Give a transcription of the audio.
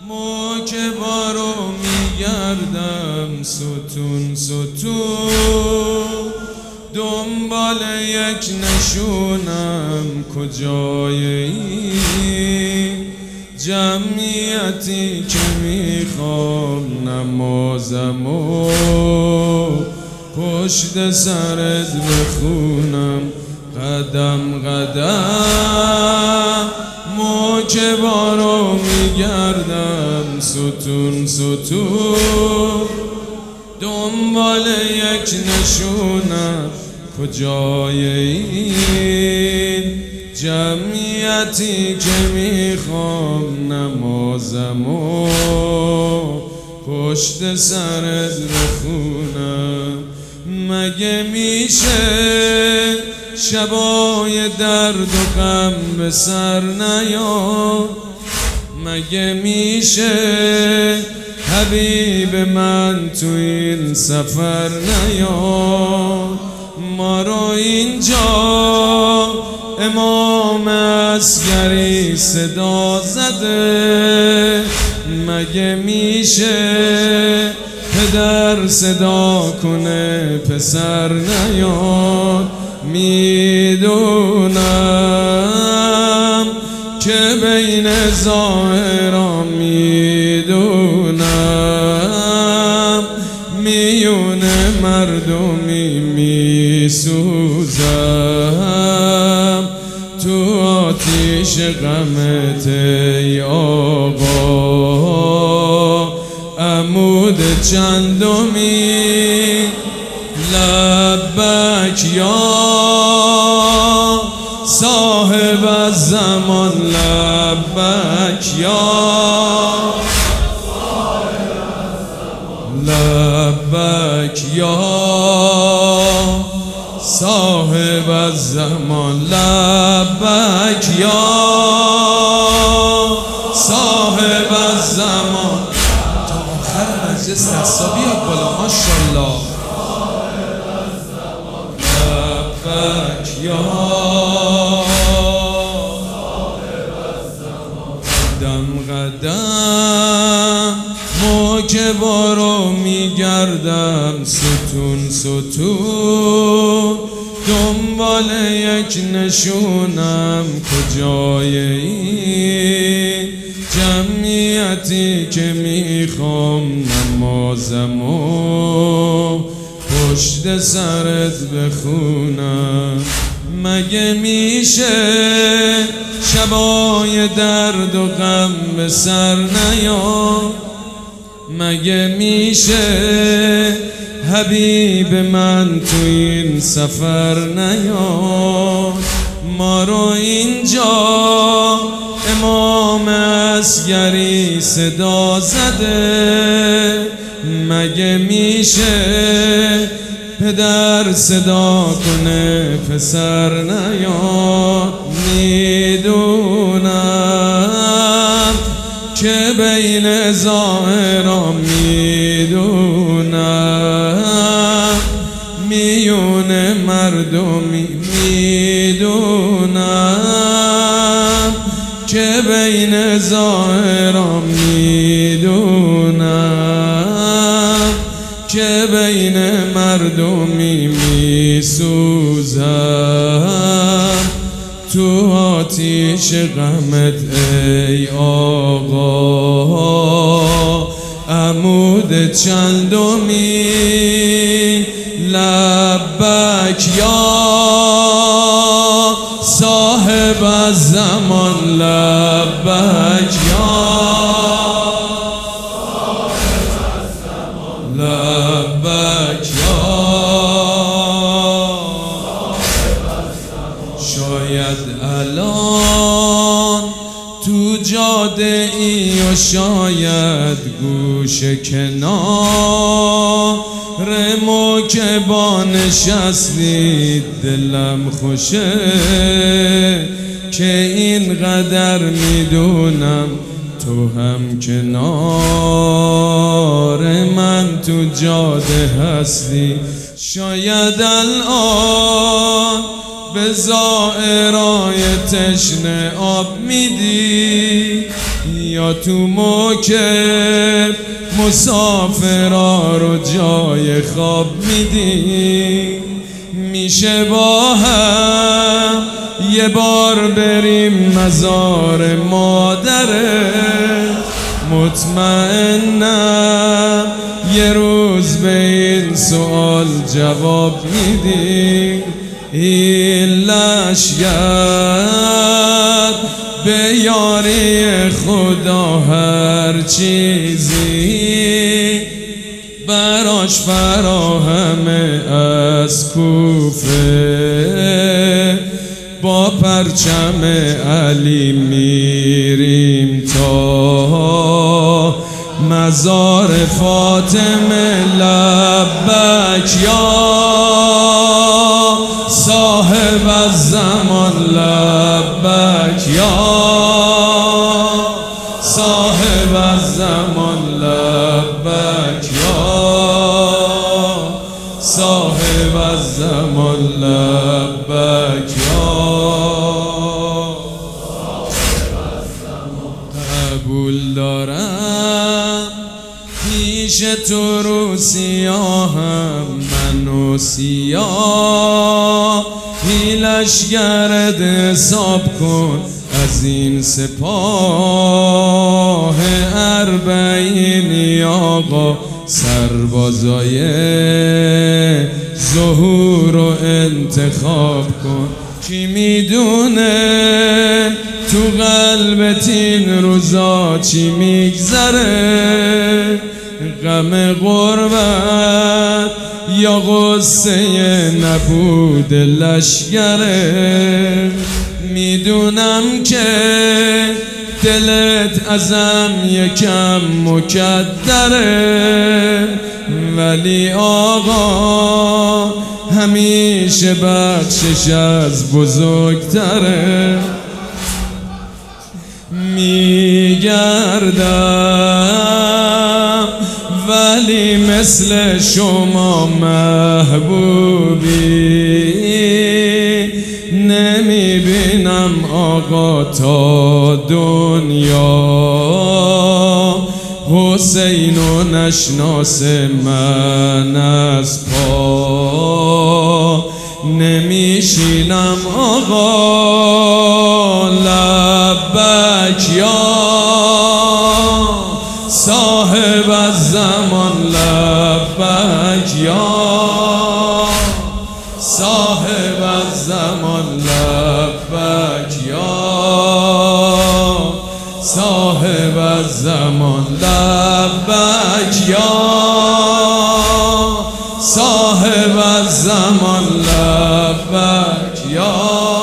موکبارو میگردم ستون ستون، دنبال یک نشونم کجای این جمعیتی که میخوام نمازمو پشت سرت بخونم قدم قدم. موکبارو میگردم ستون ستون، دنبال یک نشونم کجای این جمعیتی که میخوام نمازمو پشت سرت بخونم. مگه میشه شبای درد و غم به سر نیاد؟ مگه میشه حبیب من تو این سفر نیاد؟ ما رو اینجا امام عسکری صدا زده، مگه میشه پدر صدا کنه پسر نیاد؟ میدونم که بین ظاهران میدونم میون مردمی میسوزم تو آتیش غمت ای آقا. عمود چندمی لبک یا صاحب الزمان، لبک یا لبک یا صاحب الزمان، لبک یا صاحب الزمان. تا آخر مجلس دستا بیاد بالا ماشاءالله. لبک یا قدم قدم. موکبارو میگردم ستون ستون، دنبال یک نشونم کجای این جمعیتی که میخوام نمازمو پشت سرت بخونم. مگه میشه شبای درد و غم به سر نیاد؟ مگه میشه حبیب من تو این سفر نیاد؟ ما رو اینجا امام عسکری صدا زده، مگه میشه پدر صدا کنه پسر نیاد؟ میدونم که بین ظاهران میدونم میون مردمی میدونم که بین ظاهران میدونم که بین مردمی میسوزم تو آتیش غمت ای آقا. عمود چندمی لبک یا صاحب الزمان، لبک یا لبک یا. شاید الان تو جاده ای و شاید گوش کنار موکبان نشستی، دلم خوشه که اینقدر میدونم تو هم کنار من تو جاده هستی. شاید الان به زائرای تشنه آب میدی، یا تو موکب مسافرا رو جای خواب میدی؟ میشه با هم یه بار بریم مزار مادره؟ مطمئنم یه روز به این سوال جواب میدی. این لشگر به یاری خدا هر چیزی براش فراهمه. از کوفه با پرچم علی میریم تا مزار فاطمه. لبک یا صاحب الزمان، لبک یا صاحب الزمان، لبک یا صاحب الزمان، لبک یا قبول دارم پیش تو رو سیاهم من و سیاهی لشگرت حساب کن از این سپاه اربعین آقا. سربازای ظهور رو انتخاب کن. کی میدونه تو قلبت این روزا چی میگذره؟ غم غربت یا غصه نبود لشگره؟ میدونم که دلت ازم یکم مکدره، ولی آقا همیشه بخشش از بزرگتره. میگردم ولی مثل شما محبوبی نمیبینم آقا تا دنیا. حسین و نشناس من از پا نمیشینم آقا. لبک یا صاحب الزمان، لبک یا صاحب الزمان، لبک یا صاحب الزمان، لبک یا صاحب الزمان، لبک یا